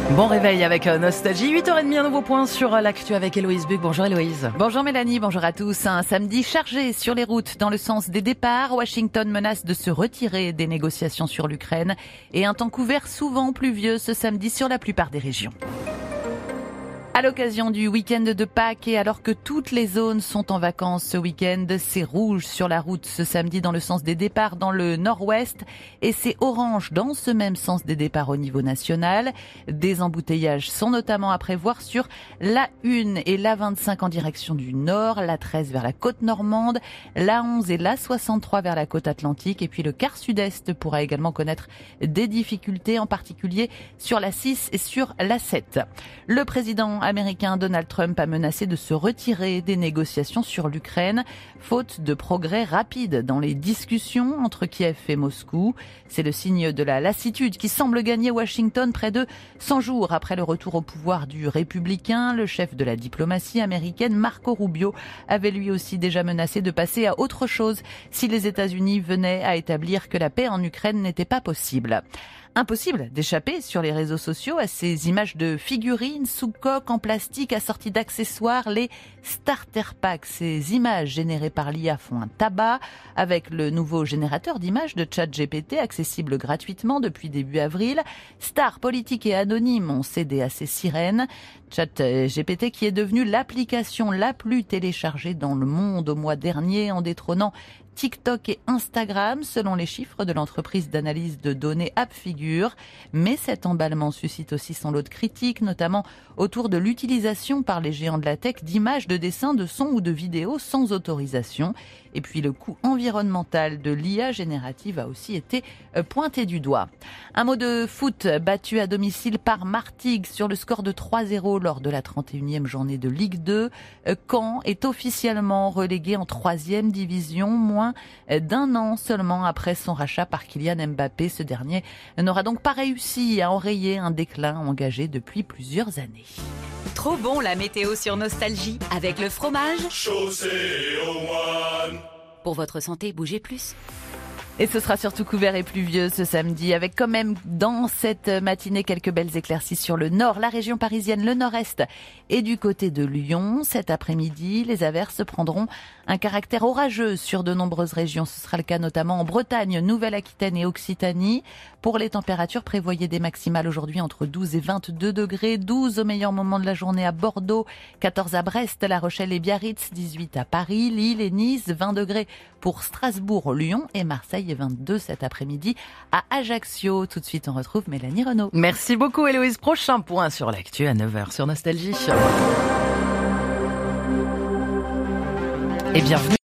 Bon réveil avec Nostalgie, 8h30, un nouveau point sur l'actu avec Héloïse Buc. Bonjour Héloïse. Bonjour Mélanie, bonjour à tous. Un samedi chargé sur les routes dans le sens des départs. Washington menace de se retirer des négociations sur l'Ukraine et un temps couvert souvent pluvieux ce samedi sur la plupart des régions. À l'occasion du week-end de Pâques et alors que toutes les zones sont en vacances ce week-end, c'est rouge sur la route ce samedi dans le sens des départs dans le nord-ouest et c'est orange dans ce même sens des départs au niveau national. Des embouteillages sont notamment à prévoir sur la 1 et la 25 en direction du nord, la 13 vers la côte normande, la 11 et la 63 vers la côte atlantique et puis le quart sud-est pourra également connaître des difficultés en particulier sur la 6 et sur la 7. Le président américain Donald Trump a menacé de se retirer des négociations sur l'Ukraine, faute de progrès rapides dans les discussions entre Kiev et Moscou. C'est le signe de la lassitude qui semble gagner Washington près de 100 jours après le retour au pouvoir du républicain. Le chef de la diplomatie américaine, Marco Rubio, avait lui aussi déjà menacé de passer à autre chose si les États-Unis venaient à établir que la paix en Ukraine n'était pas possible. Impossible d'échapper sur les réseaux sociaux à ces images de figurines sous coque en plastique assorties d'accessoires, les starter packs. Ces images générées par l'IA font un tabac avec le nouveau générateur d'images de ChatGPT accessible gratuitement depuis début avril. Stars politiques et anonymes ont cédé à ces sirènes. ChatGPT qui est devenu l'application la plus téléchargée dans le monde au mois dernier en détrônant TikTok et Instagram, selon les chiffres de l'entreprise d'analyse de données AppFigure. Mais cet emballement suscite aussi son lot de critiques, notamment autour de l'utilisation par les géants de la tech d'images, de dessins, de sons ou de vidéos sans autorisation. Et puis le coût environnemental de l'IA générative a aussi été pointé du doigt. Un mot de foot battu à domicile par Martigues sur le score de 3-0 lors de la 31e journée de Ligue 2. Caen est officiellement relégué en 3e division, moins d'un an seulement après son rachat par Kylian Mbappé. Ce dernier n'aura donc pas réussi à enrayer un déclin engagé depuis plusieurs années. Trop bon la météo sur Nostalgie avec le fromage Chaussée au moine. Pour votre santé, bougez plus. Et ce sera surtout couvert et pluvieux ce samedi, avec quand même dans cette matinée quelques belles éclaircies sur le nord, la région parisienne, le nord-est et du côté de Lyon. Cet après-midi, les averses prendront un caractère orageux sur de nombreuses régions. Ce sera le cas notamment en Bretagne, Nouvelle-Aquitaine et Occitanie. Pour les températures, prévoyez des maximales aujourd'hui entre 12 et 22 degrés, 12 au meilleur moment de la journée à Bordeaux, 14 à Brest, La Rochelle et Biarritz, 18 à Paris, Lille et Nice, 20 degrés pour Strasbourg, Lyon et Marseille et 22 cet après-midi à Ajaccio. Tout de suite, on retrouve Mélanie Renaud. Merci beaucoup Héloïse. Prochain point sur l'actu à 9h sur Nostalgie. Et bienvenue.